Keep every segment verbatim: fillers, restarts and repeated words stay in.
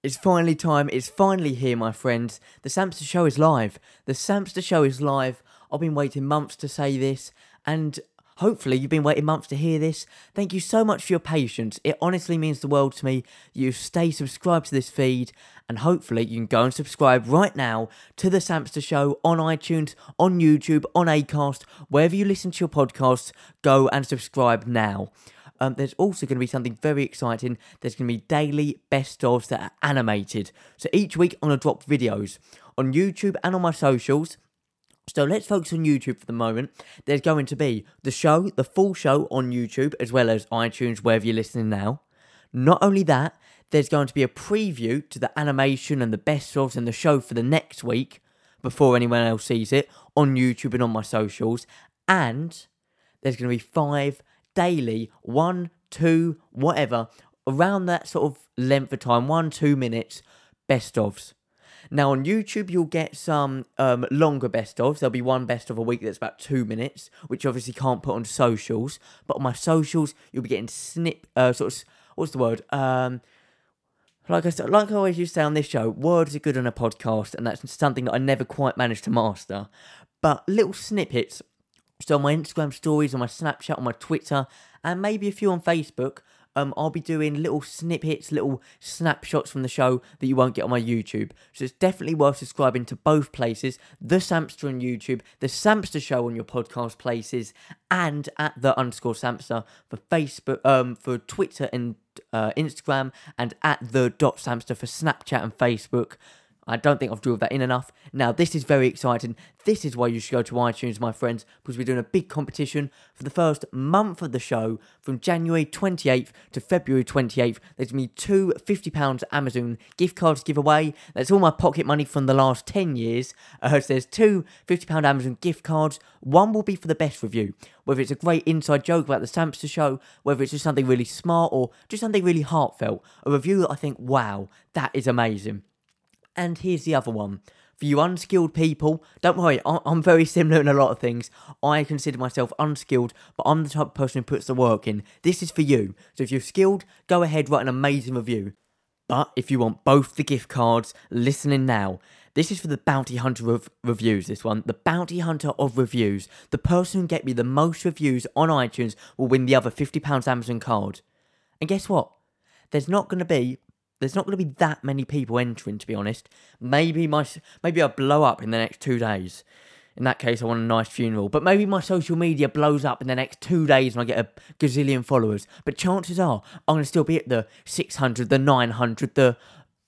It's finally time, it's finally here, my friends. The Sampster Show is live. The Sampster Show is live. I've been waiting months to say this, and hopefully you've been waiting months to hear this. Thank you so much for your patience. It honestly means the world to me. You stay subscribed to this feed, and hopefully you can go and subscribe right now to The Sampster Show on iTunes, on YouTube, on Acast, wherever you listen to your podcasts. Go and subscribe now. Um, there's also going to be something very exciting. There's going to be daily best-ofs that are animated. So each week I'm going to drop videos on YouTube and on my socials. So let's focus on YouTube for the moment. There's going to be the show, the full show on YouTube, as well as iTunes, wherever you're listening now. Not only that, there's going to be a preview to the animation and the best-ofs and the show for the next week, before anyone else sees it, on YouTube and on my socials. And there's going to be five daily, one, two, whatever, around that sort of length of time, one, two minutes, best-ofs. Now on YouTube, you'll get some um, longer best-ofs. There'll be one best-of a week that's about two minutes, which obviously can't put on socials. But on my socials, you'll be getting snip, uh, sort of, what's the word? Um, like I said, like I always used to say on this show, words are good on a podcast, and that's something that I never quite managed to master. But little snippets. So on my Instagram stories, on my Snapchat, on my Twitter, and maybe a few on Facebook, um, I'll be doing little snippets, little snapshots from the show that you won't get on my YouTube. So it's definitely worth subscribing to both places, The Sampster on YouTube, The Sampster Show on your podcast places, and at The underscore Sampster for Facebook, um, for Twitter and uh, Instagram, and at The dot Sampster for Snapchat and Facebook. I don't think I've drilled that in enough. Now, this is very exciting. This is why you should go to iTunes, my friends, because we're doing a big competition for the first month of the show, from January twenty-eighth to February twenty-eighth. There's going to be two fifty pounds Amazon gift cards to give away. That's all my pocket money from the last ten years. Uh, so there's two fifty pounds Amazon gift cards. One will be for the best review, whether it's a great inside joke about the Sampster Show, whether it's just something really smart, or just something really heartfelt. A review that I think, wow, that is amazing. And here's the other one. For you unskilled people, don't worry, I'm very similar in a lot of things. I consider myself unskilled, but I'm the type of person who puts the work in. This is for you. So if you're skilled, go ahead, write an amazing review. But if you want both the gift cards, listen in now. This is for the Bounty Hunter of reviews, this one. The Bounty Hunter of reviews. The person who get me the most reviews on iTunes will win the other fifty pounds Amazon card. And guess what? There's not going to be... There's not going to be that many people entering, to be honest. Maybe my maybe I'll blow up in the next two days. In that case, I want a nice funeral. But maybe my social media blows up in the next two days and I get a gazillion followers. But chances are, I'm going to still be at the six hundred, the nine hundred, the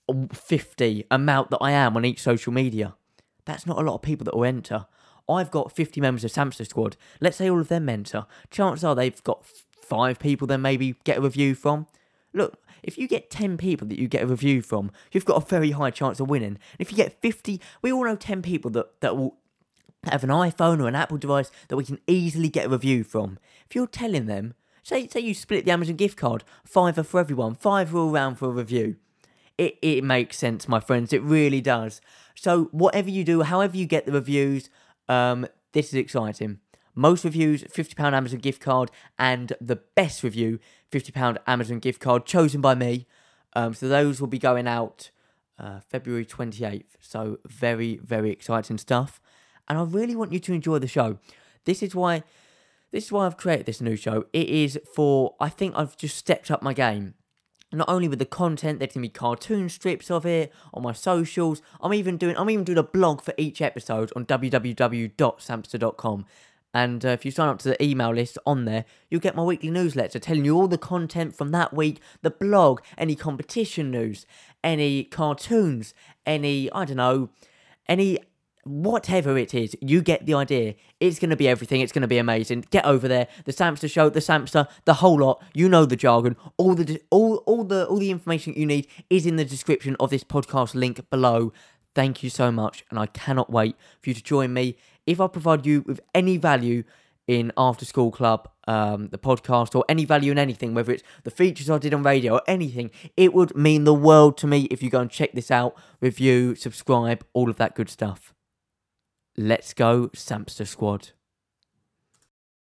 fifty amount that I am on each social media. That's not a lot of people that will enter. I've got fifty members of Sampster Squad. Let's say all of them enter. Chances are they've got five people then maybe get a review from. Look, if you get ten people that you get a review from, you've got a very high chance of winning. And if you get fifty, we all know ten people that, that will have an iPhone or an Apple device that we can easily get a review from. If you're telling them, say say you split the Amazon gift card, fiver for everyone, fiver all round for a review. It, it makes sense, my friends, it really does. So whatever you do, however you get the reviews, um, this is exciting. Most reviews, fifty pounds Amazon gift card, and the best review, fifty pounds Amazon gift card, chosen by me. Um, so those will be going out uh, February twenty-eighth. So very, very exciting stuff. And I really want you to enjoy the show. This is why, this is why I've created this new show. It is for, I think I've just stepped up my game. Not only with the content, there's gonna be cartoon strips of it on my socials. I'm even doing, I'm even doing a blog for each episode on w w w dot sampster dot com. And uh, if you sign up to the email list on there, you'll get my weekly newsletter telling you all the content from that week, the blog, any competition news, any cartoons, any, I don't know, any, whatever it is, you get the idea. It's going to be everything. It's going to be amazing. Get over there. The Sampster Show, the Sampster, the whole lot. You know the jargon. All the all all the all the information you need is in the description of this podcast link below. Thank you so much, and I cannot wait for you to join me. If I provide you with any value in After School Club, um, the podcast, or any value in anything, whether it's the features I did on radio or anything, it would mean the world to me if you go and check this out, review, subscribe, all of that good stuff. Let's go, Sampster Squad.